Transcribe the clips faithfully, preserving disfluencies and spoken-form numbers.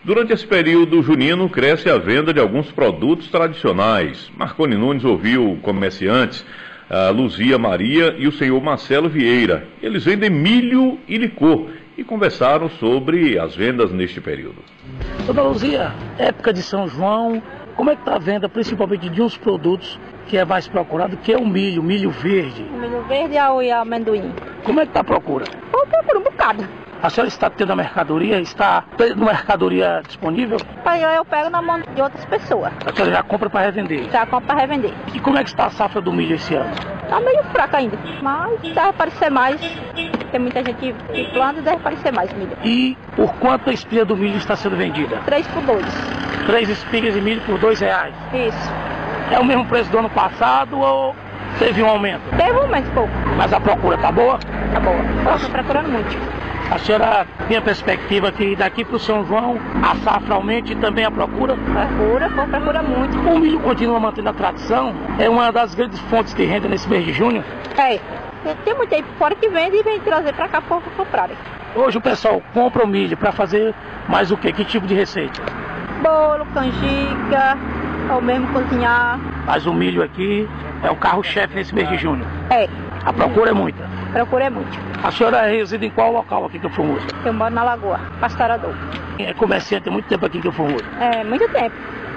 Durante esse período junino, cresce a venda de alguns produtos tradicionais. Marconi Nunes ouviu comerciantes, a Luzia Maria e o senhor Marcelo Vieira. Eles vendem milho e licor e conversaram sobre as vendas neste período. Dona Luzia, época de São João, como é que está a venda, principalmente de uns produtos que é mais procurado, que é o milho, milho verde? O milho verde e o amendoim. Como é que está a procura? Eu procuro um bocado. A senhora está tendo a mercadoria? Está tendo mercadoria disponível? Eu pego na mão de outras pessoas. A senhora já compra para revender? Já compro para revender. E como é que está a safra do milho esse ano? Está meio fraca ainda, mas deve aparecer mais. Tem muita gente que planta e deve aparecer mais milho. E por quanto a espiga do milho está sendo vendida? Três por dois. Três espigas de milho por dois reais? Isso. É o mesmo preço do ano passado ou teve um aumento? Teve um aumento pouco. Mas a procura está boa? Está boa. Estou procurando muito. A senhora tem a perspectiva que daqui para o São João a safra aumente e também a procura? Procura, procura muito. O milho continua mantendo a tradição? É uma das grandes fontes de renda nesse mês de junho? É. Tem muita aí fora que vende e vem trazer para cá para comprarem. Hoje o pessoal compra o milho para fazer mais o quê? Que tipo de receita? Bolo, canjica, ou mesmo cozinhar. Mas o milho aqui é o carro-chefe nesse mês de junho? É. A procura é muita? A procura é muito. A senhora reside em qual local aqui em Campo Formoso? Eu moro na Lagoa, Pastorador. É comerciante há muito tempo aqui em Campo Formoso? É, muito tempo.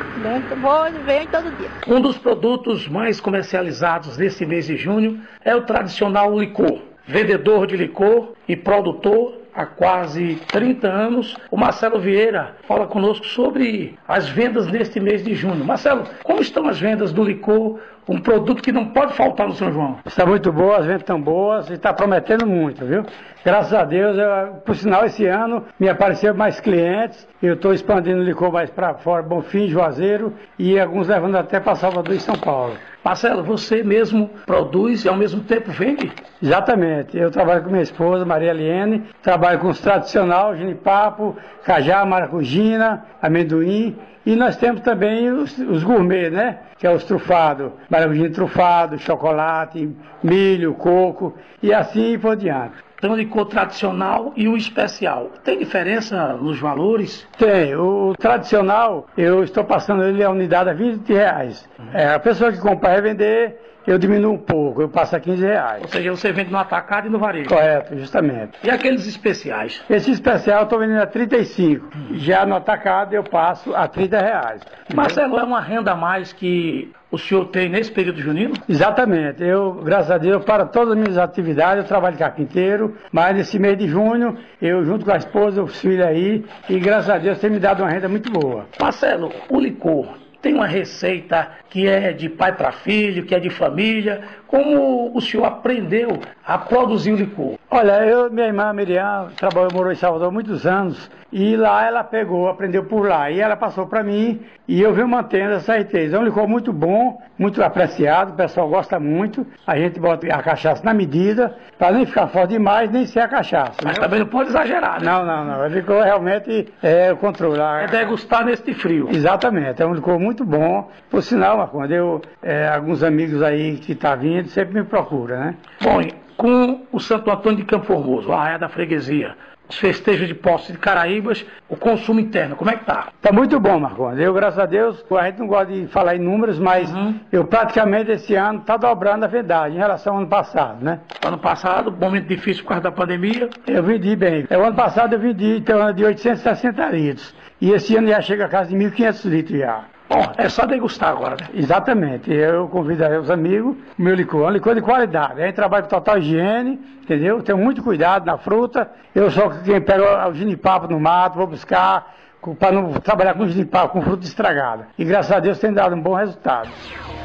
Vou ver todo dia. Um dos produtos mais comercializados nesse mês de junho é o tradicional licor. Vendedor de licor e produtor há quase trinta anos, o Marcelo Vieira fala conosco sobre as vendas neste mês de junho. Marcelo, como estão as vendas do licor, um produto que não pode faltar no São João? Está muito boa, as vendas estão boas e está prometendo muito, viu? Graças a Deus, eu, por sinal, esse ano me apareceram mais clientes, eu estou expandindo o licor mais para fora, Bonfim, Juazeiro e alguns levando até para Salvador e São Paulo. Marcelo, você mesmo produz e ao mesmo tempo vende? Exatamente. Eu trabalho com minha esposa, Maria Eliane, trabalho com os tradicional, genipapo, cajá, maracujina, amendoim, e nós temos também os, os gourmet, né? Que é os trufados, maracujina trufado, chocolate, milho, coco, e assim por diante. Tem o licor tradicional e o especial. Tem diferença nos valores? Tem. O tradicional, eu estou passando ele a unidade a vinte reais. É, a pessoa que compra e revender, eu diminuo um pouco, eu passo a quinze reais. Ou seja, você vende no atacado e no varejo? Correto, justamente. E aqueles especiais? Esse especial eu estou vendendo a trinta e cinco. Hum. Já no atacado eu passo a trinta reais. Marcelo, é uma renda a mais que o senhor tem nesse período junino? Exatamente. Eu, graças a Deus, para todas as minhas atividades, eu trabalho carpinteiro, mas nesse mês de junho, eu junto com a esposa, os filhos aí, e graças a Deus tem me dado uma renda muito boa. Marcelo, o licor tem uma receita que é de pai para filho, que é de família. Como o senhor aprendeu a produzir o licor? Olha, eu, minha irmã Miriam, trabalhou, morou em Salvador há muitos anos, e lá ela pegou, aprendeu por lá, e ela passou para mim, e eu venho mantendo essa receita. É um licor muito bom, muito apreciado, o pessoal gosta muito, a gente bota a cachaça na medida, para nem ficar forte demais, nem ser a cachaça. Mas também não pode exagerar, né? Não, não, não, o licor realmente é o controle. É degustar nesse frio. Exatamente, é um licor muito bom, por sinal, Marconi, eu, é, alguns amigos aí que estão tá vindo, sempre me procuram, né? Bom, com o Santo Antônio de Campo Formoso, a Arraiá da Freguesia, os festejos de Poços de Caraíbas, o consumo interno, como é que tá? Tá muito bom, Marconi. Eu, graças a Deus, a gente não gosta de falar em números, mas uhum. eu praticamente esse ano tá dobrando a verdade em relação ao ano passado, né? Ano passado, momento difícil por causa da pandemia. Eu vendi bem. O ano passado eu vendi então, de oitocentos e sessenta litros. E esse ano já chega a casa de mil e quinhentos litros já. Bom, é só degustar agora, né? Exatamente. Eu convido os amigos, o meu licor, é um licor de qualidade. A gente trabalha com total higiene, entendeu? Tenho muito cuidado na fruta. Eu sou quem pega o genipapo no mato, vou buscar, para não trabalhar com genipapo, com fruta estragada. E graças a Deus tem dado um bom resultado.